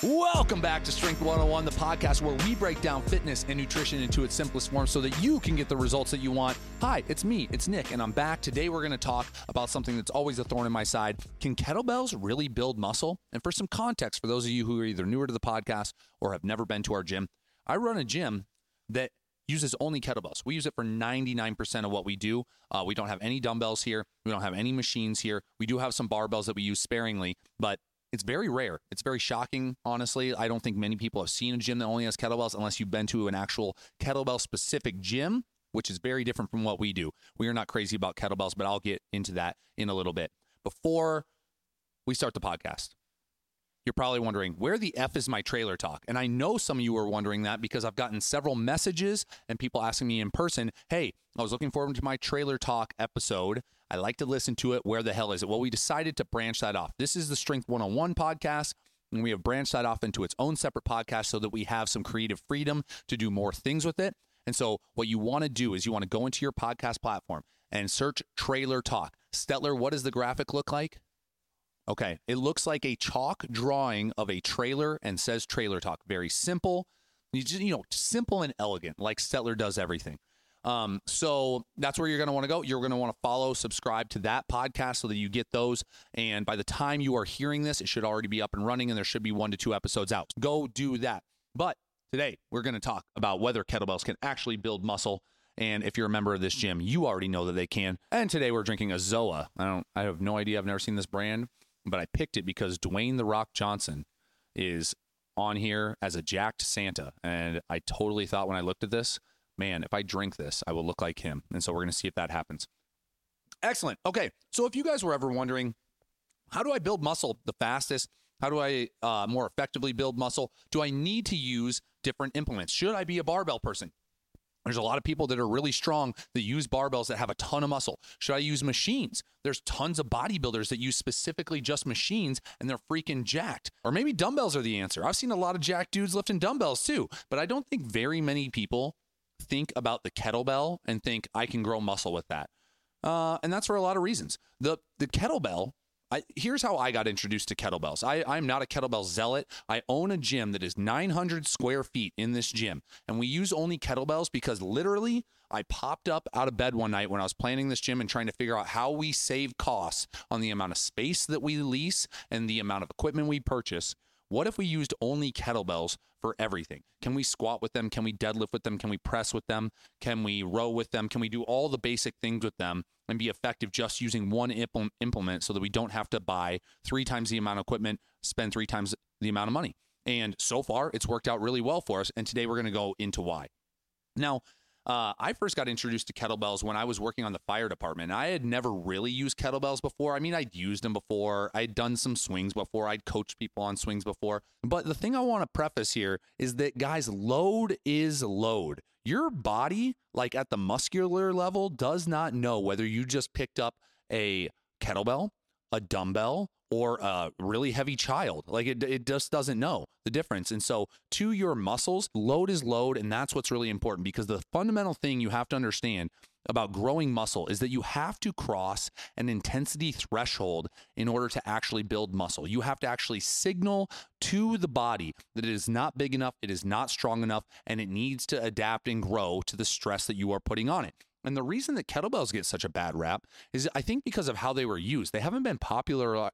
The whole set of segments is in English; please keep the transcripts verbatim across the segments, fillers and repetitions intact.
Welcome back to Strength one oh one, the podcast where we break down fitness and nutrition into its simplest form so that you can get the results that you want. Hi, it's me, it's Nick, and I'm back. Today we're going to talk about something that's always a thorn in my side. Can kettlebells really build muscle? And for some context, for those of you who are either newer to the podcast or have never been to our gym, I run a gym that uses only kettlebells. We use it for ninety-nine percent of what we do. Uh, we don't have any dumbbells here. We don't have any machines here. We do have some barbells that we use sparingly, but it's very rare. It's very shocking, honestly. I don't think many people have seen a gym that only has kettlebells unless you've been to an actual kettlebell-specific gym, which is very different from what we do. We are not crazy about kettlebells, but I'll get into that in a little bit. Before we start the podcast, you're probably wondering, where the F is my trailer talk? And I know some of you are wondering that because I've gotten several messages and people asking me in person, hey, I was looking forward to my trailer talk episode. I like to listen to it. Where the hell is it? Well, we decided to branch that off. This is the Strength one oh one podcast, and we have branched that off into its own separate podcast so that we have some creative freedom to do more things with it. And so what you want to do is you want to go into your podcast platform and search Trailer Talk. Stetler, what does the graphic look like? Okay, it looks like a chalk drawing of a trailer and says Trailer Talk. Very simple, you just, you know, simple and elegant, like Stetler does everything. Um, so that's where you're going to want to go. You're going to want to follow, subscribe to that podcast so that you get those. And by the time you are hearing this, it should already be up and running and there should be one to two episodes out. Go do that. But today we're going to talk about whether kettlebells can actually build muscle. And if you're a member of this gym, you already know that they can. And today we're drinking a Zoa. I don't, I have no idea. I've never seen this brand, but I picked it because Dwayne The Rock Johnson is on here as a jacked Santa. And I totally thought when I looked at this, man, if I drink this, I will look like him. And so we're going to see if that happens. Excellent. Okay. So if you guys were ever wondering, how do I build muscle the fastest? How do I uh, more effectively build muscle? Do I need to use different implements? Should I be a barbell person? There's a lot of people that are really strong that use barbells that have a ton of muscle. Should I use machines? There's tons of bodybuilders that use specifically just machines and they're freaking jacked. Or maybe dumbbells are the answer. I've seen a lot of jacked dudes lifting dumbbells too, but I don't think very many people think about the kettlebell and think I can grow muscle with that. Uh, and that's for a lot of reasons. The the kettlebell, I, here's how I got introduced to kettlebells. I, I'm not a kettlebell zealot. I own a gym that is nine hundred square feet in this gym. And we use only kettlebells because literally I popped up out of bed one night when I was planning this gym and trying to figure out how we save costs on the amount of space that we lease and the amount of equipment we purchase. What if we used only kettlebells for everything? Can we squat with them? Can we deadlift with them? Can we press with them? Can we row with them? Can we do all the basic things with them and be effective just using one implement so that we don't have to buy three times the amount of equipment, spend three times the amount of money? And so far, it's worked out really well for us. And today we're going to go into why. Now, Uh, I first got introduced to kettlebells when I was working on the fire department. I had never really used kettlebells before. I mean, I'd used them before. I'd done some swings before. I'd coached people on swings before. But the thing I want to preface here is that, guys, load is load. Your body, like at the muscular level, does not know whether you just picked up a kettlebell, a dumbbell, or a really heavy child. Like it, it just doesn't know the difference. And so to your muscles, load is load. And that's what's really important, because the fundamental thing you have to understand about growing muscle is that you have to cross an intensity threshold in order to actually build muscle. You have to actually signal to the body that it is not big enough, it is not strong enough, and it needs to adapt and grow to the stress that you are putting on it. And the reason that kettlebells get such a bad rap is, I think, because of how they were used. They haven't been popular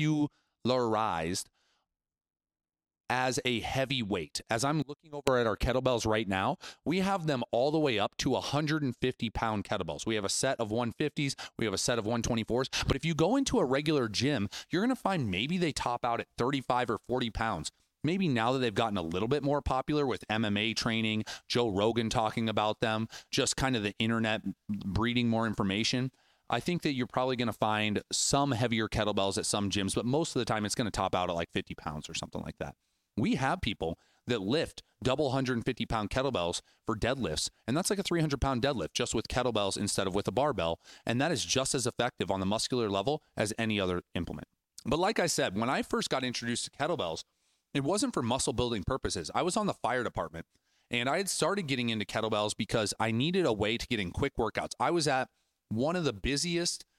popularized as a heavy weight. As I'm looking over at our kettlebells right now, we have them all the way up to one hundred fifty pound kettlebells. We have a set of one fifties, we have a set of one twenty-fours. But if you go into a regular gym, you're going to find maybe they top out at thirty-five or forty pounds. Maybe now that they've gotten a little bit more popular with M M A training, Joe Rogan talking about them, just kind of the internet breeding more information, I think that you're probably going to find some heavier kettlebells at some gyms, but most of the time it's going to top out at like fifty pounds or something like that. We have people that lift double one hundred fifty pound kettlebells for deadlifts, and that's like a three hundred pound deadlift just with kettlebells instead of with a barbell, and that is just as effective on the muscular level as any other implement. But like I said, when I first got introduced to kettlebells, it wasn't for muscle building purposes. I was on the fire department, and I had started getting into kettlebells because I needed a way to get in quick workouts. I was at one of the busiest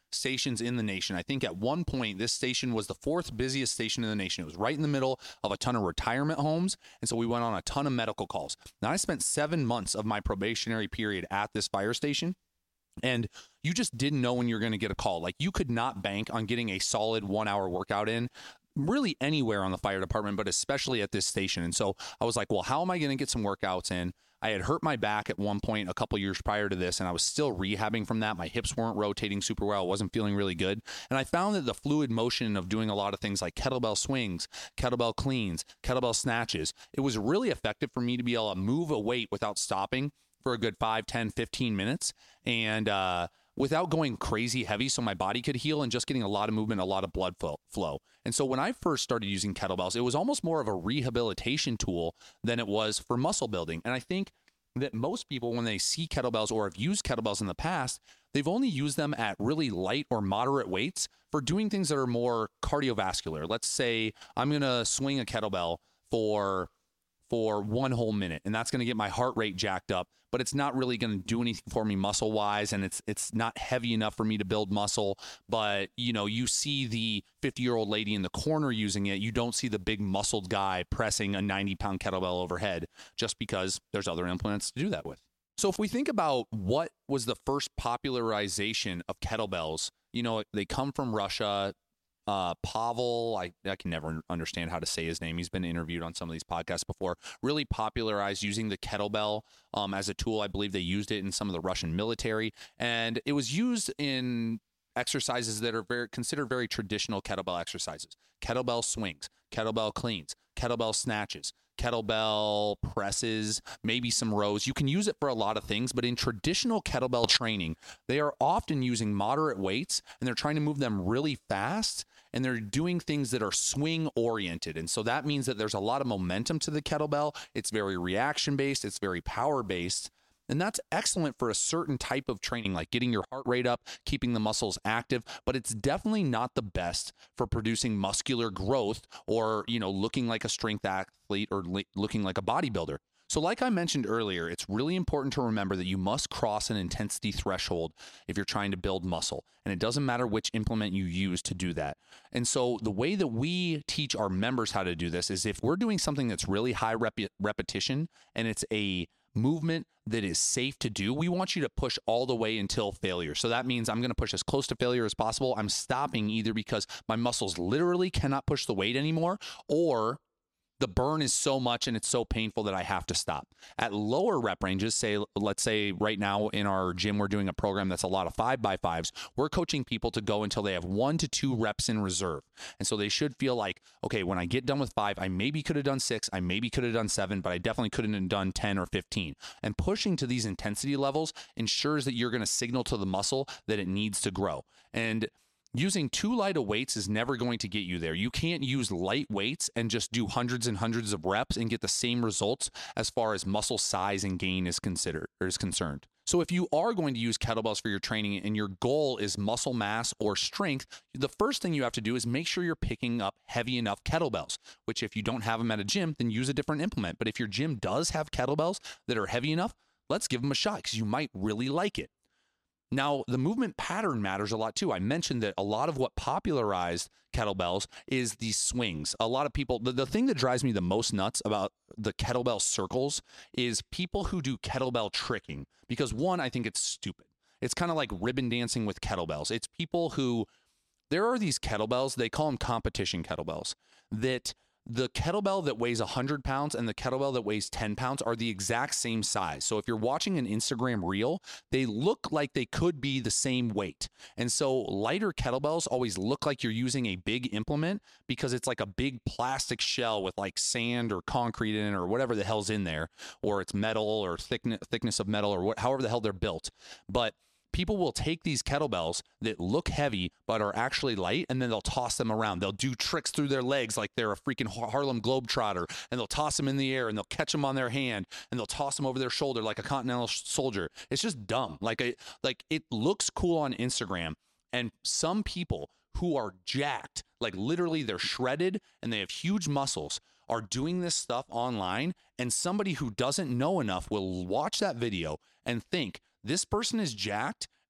stations in the nation. I think at one point, this station was the fourth busiest station in the nation. It was right in the middle of a ton of retirement homes. And so we went on a ton of medical calls. Now, I spent seven months of my probationary period at this fire station. And you just didn't know when you're going to get a call. Like, you could not bank on getting a solid one hour workout in really anywhere on the fire department, but especially at this station. And so I was like, well, how am I going to get some workouts in? I had hurt my back at one point a couple years prior to this, and I was still rehabbing from that. My hips weren't rotating super well. I wasn't feeling really good. And I found that the fluid motion of doing a lot of things like kettlebell swings, kettlebell cleans, kettlebell snatches, it was really effective for me to be able to move a weight without stopping for a good five, ten, fifteen minutes. And, uh, without going crazy heavy so my body could heal, and just getting a lot of movement, a lot of blood flow. And so when I first started using kettlebells, it was almost more of a rehabilitation tool than it was for muscle building. And I think that most people, when they see kettlebells or have used kettlebells in the past, they've only used them at really light or moderate weights for doing things that are more cardiovascular. Let's say I'm going to swing a kettlebell for for one whole minute, and that's going to get my heart rate jacked up, but it's not really going to do anything for me muscle wise. And it's, it's not heavy enough for me to build muscle. But, you know, you see the fifty year old lady in the corner using it. You don't see the big muscled guy pressing a ninety pound kettlebell overhead, just because there's other implements to do that with. So if we think about what was the first popularization of kettlebells, you know, they come from Russia. Uh, Pavel, I, I can never understand how to say his name. He's been interviewed on some of these podcasts before. Really popularized using the kettlebell um, as a tool. I believe they used it in some of the Russian military, and it was used in exercises that are very considered very traditional kettlebell exercises: kettlebell swings, kettlebell cleans, kettlebell snatches, kettlebell presses, maybe some rows. You can use it for a lot of things, but in traditional kettlebell training, they are often using moderate weights, and they're trying to move them really fast, and they're doing things that are swing oriented. And so that means that there's a lot of momentum to the kettlebell. It's very reaction based. It's very power based. And that's excellent for a certain type of training, like getting your heart rate up, keeping the muscles active, but it's definitely not the best for producing muscular growth or, you know, looking like a strength athlete or le- looking like a bodybuilder. So like I mentioned earlier, it's really important to remember that you must cross an intensity threshold if you're trying to build muscle. And it doesn't matter which implement you use to do that. And so the way that we teach our members how to do this is if we're doing something that's really high rep- repetition and it's a movement that is safe to do, we want you to push all the way until failure. So that means I'm going to push as close to failure as possible. I'm stopping either because my muscles literally cannot push the weight anymore, or the burn is so much and it's so painful that I have to stop. At lower rep ranges, say, let's say right now in our gym, we're doing a program that's a lot of five by fives. We're coaching people to go until they have one to two reps in reserve. And so they should feel like, okay, when I get done with five, I maybe could have done six, I maybe could have done seven, but I definitely couldn't have done ten or fifteen. And pushing to these intensity levels ensures that you're going to signal to the muscle that it needs to grow. And using too light of weights is never going to get you there. You can't use light weights and just do hundreds and hundreds of reps and get the same results as far as muscle size and gain is considered or is concerned. So if you are going to use kettlebells for your training and your goal is muscle mass or strength, the first thing you have to do is make sure you're picking up heavy enough kettlebells, which if you don't have them at a gym, then use a different implement. But if your gym does have kettlebells that are heavy enough, let's give them a shot because you might really like it. Now, the movement pattern matters a lot too. I mentioned that a lot of what popularized kettlebells is these swings. A lot of people, the, the thing that drives me the most nuts about the kettlebell circles is people who do kettlebell tricking. Because one, I think it's stupid. It's kind of like ribbon dancing with kettlebells. It's people who, there are these kettlebells, they call them competition kettlebells, that the kettlebell that weighs one hundred pounds and the kettlebell that weighs ten pounds are the exact same size. So if you're watching an Instagram reel, they look like they could be the same weight. And so lighter kettlebells always look like you're using a big implement because it's like a big plastic shell with like sand or concrete in it or whatever the hell's in there, or it's metal or thickness, thickness of metal or what, however the hell they're built. But people will take these kettlebells that look heavy but are actually light, and then they'll toss them around. They'll do tricks through their legs like they're a freaking Harlem Globetrotter, and they'll toss them in the air, and they'll catch them on their hand, and they'll toss them over their shoulder like a Continental Soldier. It's just dumb. Like a, like it looks cool on Instagram, and some people who are jacked, like literally they're shredded and they have huge muscles, are doing this stuff online, and somebody who doesn't know enough will watch that video and think, this person is jacked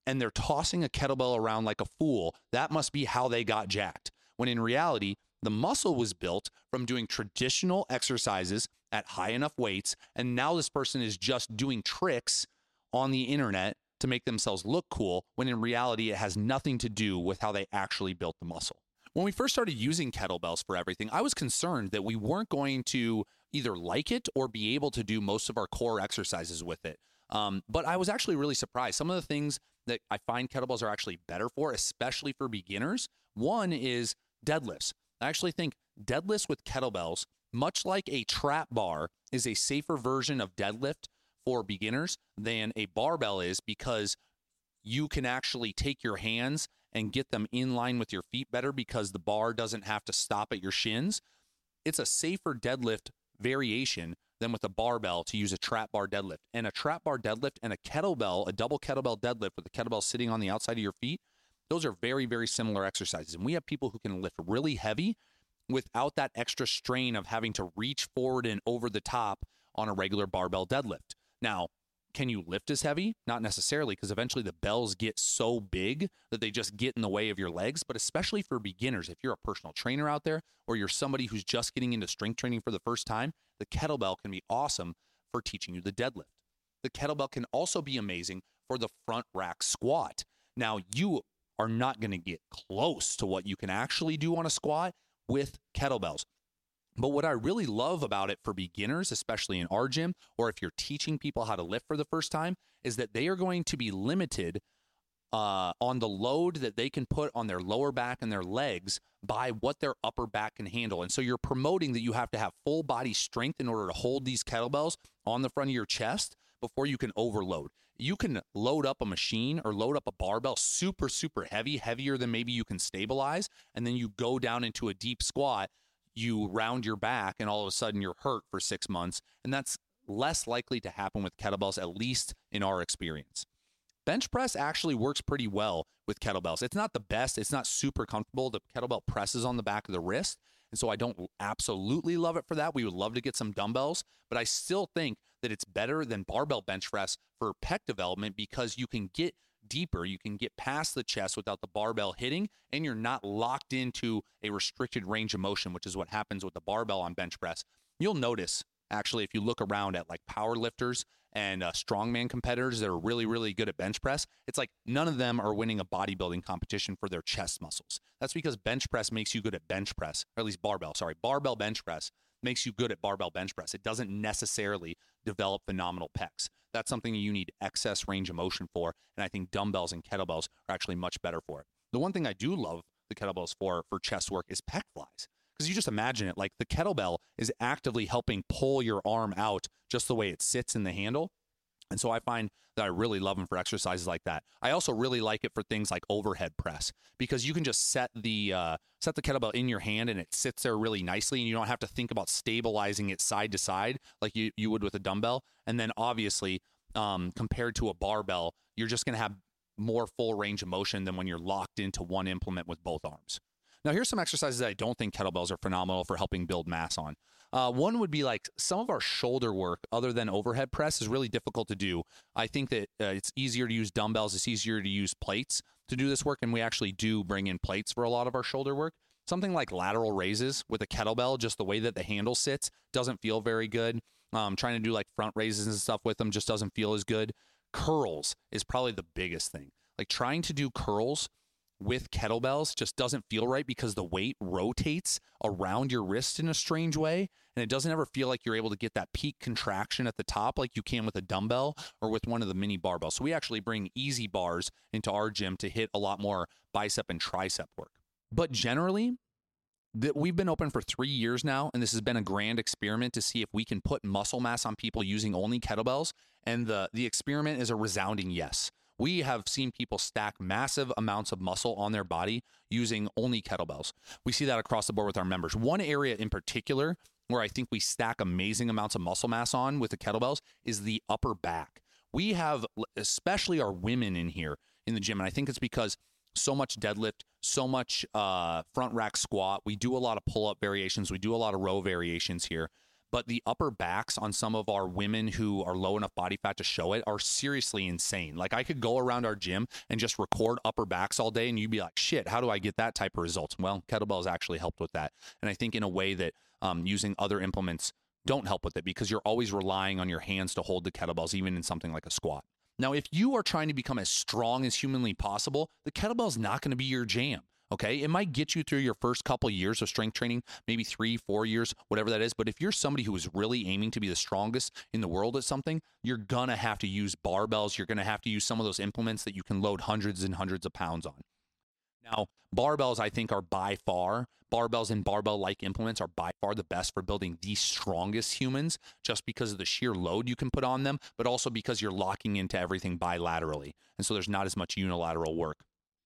and they're tossing a kettlebell around like a fool. That must be how they got jacked. When in reality, the muscle was built from doing traditional exercises at high enough weights, and now this person is just doing tricks on the internet to make themselves look cool, when in reality, it has nothing to do with how they actually built the muscle. When we first started using kettlebells for everything, I was concerned that we weren't going to either like it or be able to do most of our core exercises with it. Um, but I was actually really surprised. Some of the things that I find kettlebells are actually better for, especially for beginners, one is deadlifts. I actually think deadlifts with kettlebells, much like a trap bar, is a safer version of deadlift for beginners than a barbell is, because you can actually take your hands and get them in line with your feet better because the bar doesn't have to stop at your shins. It's a safer deadlift variation than with a barbell to use a trap bar deadlift. And a trap bar deadlift and a kettlebell, a double kettlebell deadlift with the kettlebell sitting on the outside of your feet, those are very, very similar exercises. And we have people who can lift really heavy without that extra strain of having to reach forward and over the top on a regular barbell deadlift. Now, can you lift as heavy? Not necessarily, because eventually the bells get so big that they just get in the way of your legs. But especially for beginners, if you're a personal trainer out there, or you're somebody who's just getting into strength training for the first time, the kettlebell can be awesome for teaching you the deadlift. The kettlebell can also be amazing for the front rack squat. Now, you are not going to get close to what you can actually do on a squat with kettlebells. But what I really love about it for beginners, especially in our gym, or if you're teaching people how to lift for the first time, is that they are going to be limited uh, on the load that they can put on their lower back and their legs by what their upper back can handle. And so you're promoting that you have to have full body strength in order to hold these kettlebells on the front of your chest before you can overload. You can load up a machine or load up a barbell super, super heavy, heavier than maybe you can stabilize, and then you go down into a deep squat, you round your back, and all of a sudden you're hurt for six months. And that's less likely to happen with kettlebells, at least in our experience. Bench press actually works pretty well with kettlebells. It's not the best. It's not super comfortable. The kettlebell presses on the back of the wrist. And so I don't absolutely love it for that. We would love to get some dumbbells, but I still think that it's better than barbell bench press for pec development, because you can get deeper, you can get past the chest without the barbell hitting, and you're not locked into a restricted range of motion, which is what happens with the barbell on bench press. You'll notice, actually, if you look around at like power lifters and uh, strongman competitors that are really, really good at bench press, it's like none of them are winning a bodybuilding competition for their chest muscles. That's because bench press makes you good at bench press, or at least barbell, sorry, barbell bench press makes you good at barbell bench press. It doesn't necessarily develop phenomenal pecs. That's something you need excess range of motion for, and I think dumbbells and kettlebells are actually much better for it. The one thing I do love the kettlebells for, for chest work, is pec flies. Because you just imagine it, like the kettlebell is actively helping pull your arm out just the way it sits in the handle. And so I find that I really love them for exercises like that. I also really like it for things like overhead press, because you can just set the uh, set the kettlebell in your hand and it sits there really nicely, and you don't have to think about stabilizing it side to side like you, you would with a dumbbell. And then obviously, um, compared to a barbell, you're just going to have more full range of motion than when you're locked into one implement with both arms. Now, here's some exercises that I don't think kettlebells are phenomenal for helping build mass on. Uh, one would be like some of our shoulder work other than overhead press is really difficult to do. I think that uh, it's easier to use dumbbells. It's easier to use plates to do this work. And we actually do bring in plates for a lot of our shoulder work. Something like lateral raises with a kettlebell, just the way that the handle sits doesn't feel very good. Um, trying to do like front raises and stuff with them just doesn't feel as good. Curls is probably the biggest thing. Like trying to do curls with kettlebells just doesn't feel right, because the weight rotates around your wrist in a strange way, and it doesn't ever feel like you're able to get that peak contraction at the top like you can with a dumbbell or with one of the mini barbells. So we actually bring easy bars into our gym to hit a lot more bicep and tricep work. But generally, that we've been open for three years now, and this has been a grand experiment to see if we can put muscle mass on people using only kettlebells, and the the experiment is a resounding yes. We have seen people stack massive amounts of muscle on their body using only kettlebells. We see that across the board with our members. One area in particular where I think we stack amazing amounts of muscle mass on with the kettlebells is the upper back. We have, especially our women in here in the gym, and I think it's because so much deadlift, so much uh, front rack squat. We do a lot of pull-up variations. We do a lot of row variations here. but the upper backs on some of our women who are low enough body fat to show it are seriously insane. Like I could go around our gym and just record upper backs all day and you'd be like, shit, how do I get that type of results? Well, kettlebells actually helped with that. And I think in a way that um, using other implements don't help with it, because you're always relying on your hands to hold the kettlebells, even in something like a squat. Now, if you are trying to become as strong as humanly possible, the kettlebell is not going to be your jam. Okay, it might get you through your first couple years of strength training, maybe three, four years, whatever that is. But if you're somebody who is really aiming to be the strongest in the world at something, you're going to have to use barbells. You're going to have to use some of those implements that you can load hundreds and hundreds of pounds on. Now, barbells, I think, are by far, barbells and barbell-like implements are by far the best for building the strongest humans, just because of the sheer load you can put on them, but also because you're locking into everything bilaterally. And so there's not as much unilateral work.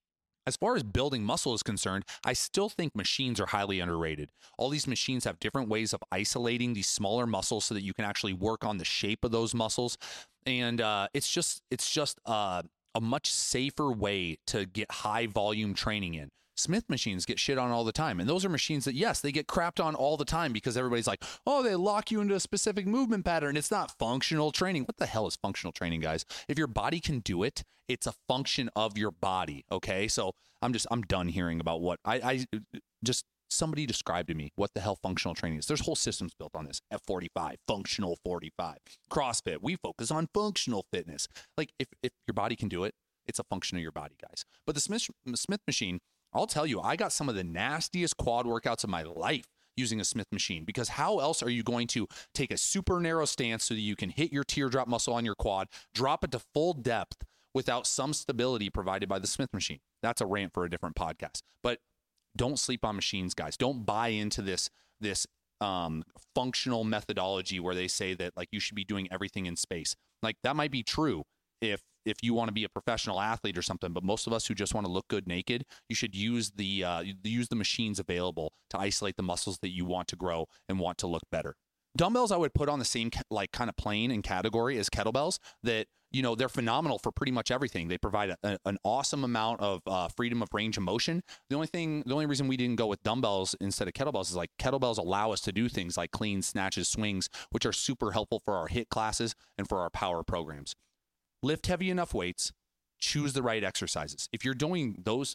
As far as building muscle is concerned, I still think machines are highly underrated. All these machines have different ways of isolating these smaller muscles so that you can actually work on the shape of those muscles. And uh, it's just, it's just uh, a much safer way to get high volume training in. Smith machines get shit on all the time. And those are machines that, yes, they get crapped on all the time because everybody's like, oh, they lock you into a specific movement pattern. It's not functional training. What the hell is functional training, guys? If your body can do it, it's a function of your body. Okay. So I'm just, I'm done hearing about what I, I just, somebody described to me what the hell functional training is. There's whole systems built on this. F forty-five, functional forty-five, CrossFit. We focus on functional fitness. Like if, if your body can do it, it's a function of your body, guys. But the Smith, Smith machine, I'll tell you, I got some of the nastiest quad workouts of my life using a Smith machine, because how else are you going to take a super narrow stance so that you can hit your teardrop muscle on your quad, drop it to full depth without some stability provided by the Smith machine? That's a rant for a different podcast. But don't sleep on machines, guys. Don't buy into this, this um, functional methodology where they say that like you should be doing everything in space. Like that might be true if if you want to be a professional athlete or something, but most of us who just want to look good naked, you should use the uh, use the machines available to isolate the muscles that you want to grow and want to look better. Dumbbells I would put on the same like kind of plane and category as kettlebells. That, you know, they're phenomenal for pretty much everything. They provide a, a, an awesome amount of uh, freedom of range of motion. The only thing, the only reason we didn't go with dumbbells instead of kettlebells is like kettlebells allow us to do things like clean snatches, swings, which are super helpful for our HIIT classes and for our power programs. Lift heavy enough weights, choose the right exercises. If you're doing those,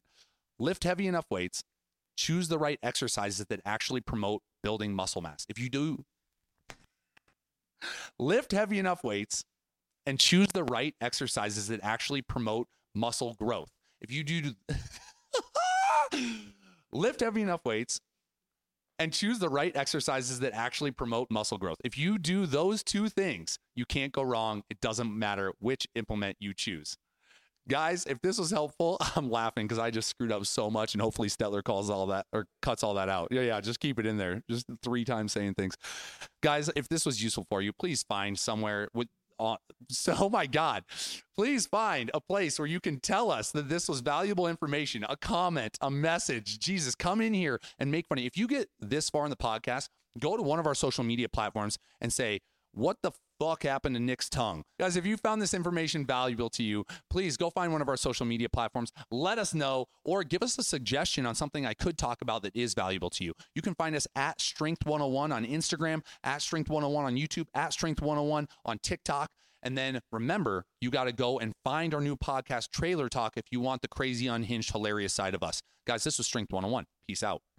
lift heavy enough weights, choose the right exercises that actually promote building muscle mass. If you do lift heavy enough weights and choose the right exercises that actually promote muscle growth. If you do lift heavy enough weights and choose the right exercises that actually promote muscle growth. If you do those two things, you can't go wrong. It doesn't matter which implement you choose. Guys, if this was helpful, I'm laughing because I just screwed up so much, and hopefully Stetler calls all that or cuts all that out. Yeah, yeah, just keep it in there. Just three times saying things. Guys, if this was useful for you, please find somewhere with Uh, so, oh my God, please find a place where you can tell us that this was valuable information, a comment, a message. Jesus, come in here and make fun of it. If you get this far in the podcast, go to one of our social media platforms and say, what the fuck happened to Nick's tongue? Guys, if you found this information valuable to you, please go find one of our social media platforms. Let us know, or give us a suggestion on something I could talk about that is valuable to you. You can find us at Strength one oh one on Instagram, at Strength one oh one on YouTube, at Strength one oh one on TikTok. And then remember, you got to go and find our new podcast, Trailer Talk, if you want the crazy, unhinged, hilarious side of us. Guys, this was Strength one oh one. Peace out.